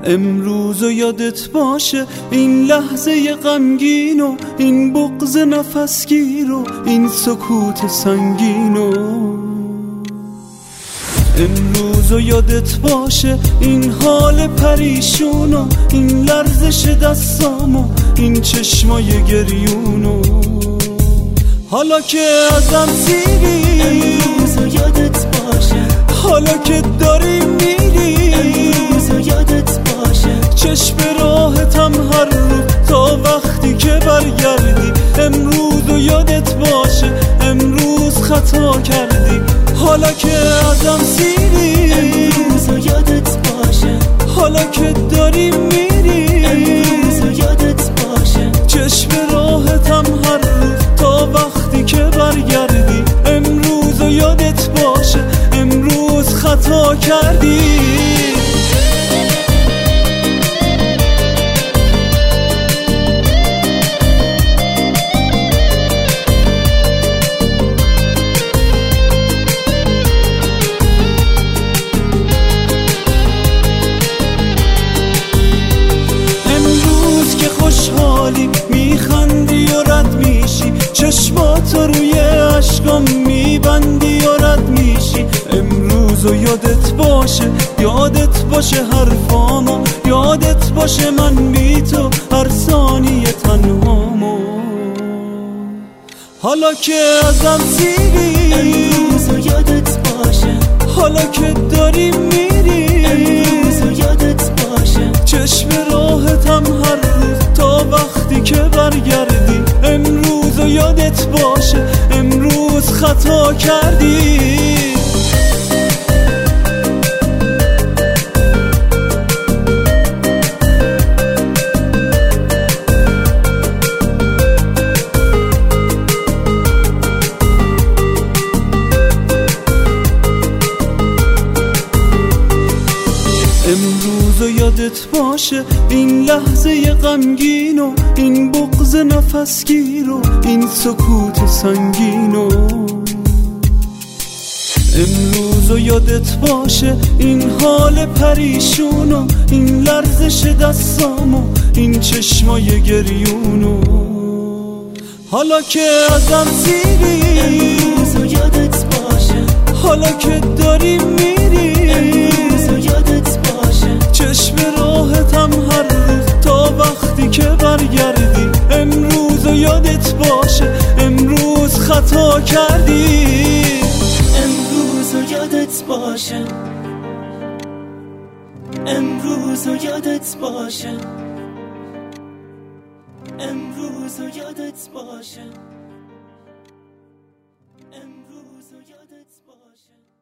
امروز و یادت باشه این لحظه غمگین و این بغض نفسگیر و این سکوت سنگین و امروز و یادت باشه این حال پریشون و این لرزش دستام و این چشمای گریون و حالا که ازم سیری امروز و یادت باشه حالا که داری میری امروز و یادت باشه چشم راحتم هر روز تا وقتی که برگردی امروز و یادت باشه امروز خطا کردی حالا که ازم سیری امروز و یادت باشه حالا که داری میری امروز و یادت باشه چشم راحتم هر روز تا وقتی که برگردی امروز و یادت باشه امروز خطا کردی خوشحالی میخندی و رد میشی چشمات روی عشقام میبندی و رد میشی امروز و یادت باشه حرفامو یادت باشه من بی تو هر ثانیه تنهامو حالا که ازم سیری امروز و یادت باشه حالا که داری میری امروز و یادت باشه چشم راحتم هر روز تا وقتی که برگردی امروز و یادت باشه امروز خطا کردی امروز و یادت باشه این لحظه غمگین و این بغض نفسگیر و این سکوت سنگین و امروز و یادت باشه این حال پریشون و این لرزش دستام و این چشمای گریون و حالا که ازم سیری امروز و یادت باشه حالا که داری میری امروز و یادت باشه چشم راحتم هر روز تا وقتی که برگردی امروز و یادت باشه امروز خطا کردی امروز و یادت باشه امروز و یادت باشه امروز و یادت باشه امروز و یادت باشه